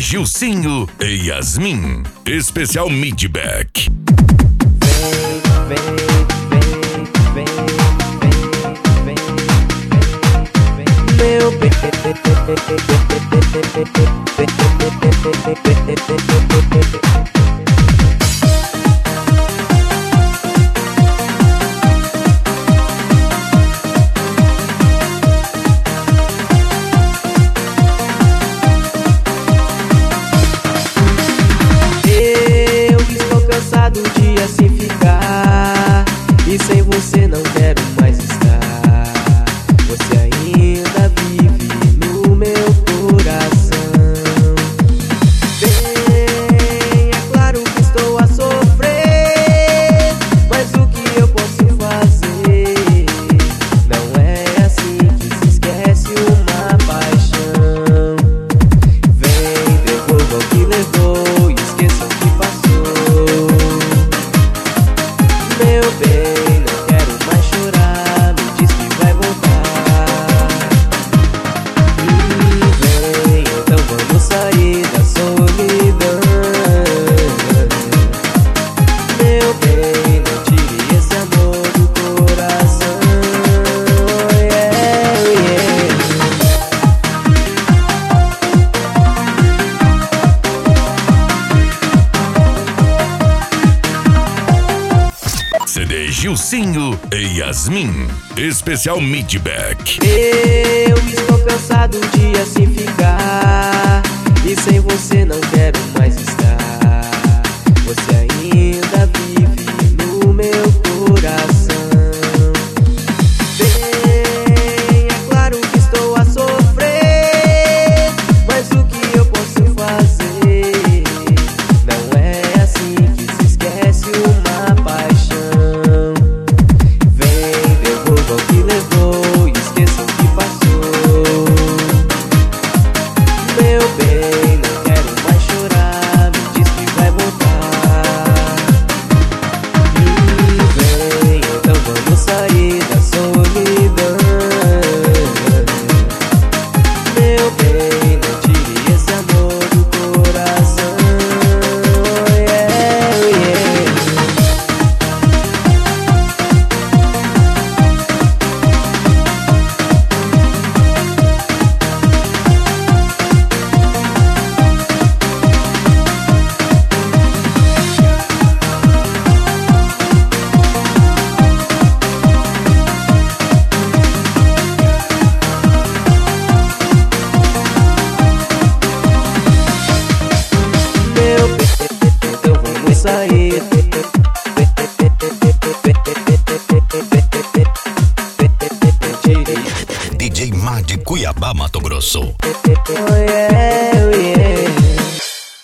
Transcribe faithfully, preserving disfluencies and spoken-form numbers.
Gilcinho e Yasmin. Especial Midback. Vem, vem, vem, vem, vem, vem, meu bem. Do dia sem ficar, e sem você não quero mais estar. Você ainda vive no meu coração. Bem, é claro que estou a sofrer, mas o que eu posso fazer? Não é assim que se esquece uma paixão. Vem, devolva o que levou e esqueça o que passou. Meu bem, não quero mais chorar, me diz que vai voltar. E vem, então vamos sair da solidão. Meu bem, não tire esse amor do coração. Yeah, yeah. C D Gilcinho e Yasmin. Especial Midback. Eu estou cansado de assim ficar, e sem você não quero mais estar. Você ainda vive no meu coração. Bem, é claro que estou a sofrer, mas o que eu posso fazer? Não é assim que se esquece uma paixão. Vem, devolva o que levou e esqueça o que passou. Meu bem, não quero mais chorar, me diz que vai voltar. E vem, então vamos sair da solidão. Meu bem, não tire esse amor do coração. Yeah, yeah. Meu bem, então vamos sair. D J Mad Cuiabá, Mato Grosso. Oh yeah, oh yeah.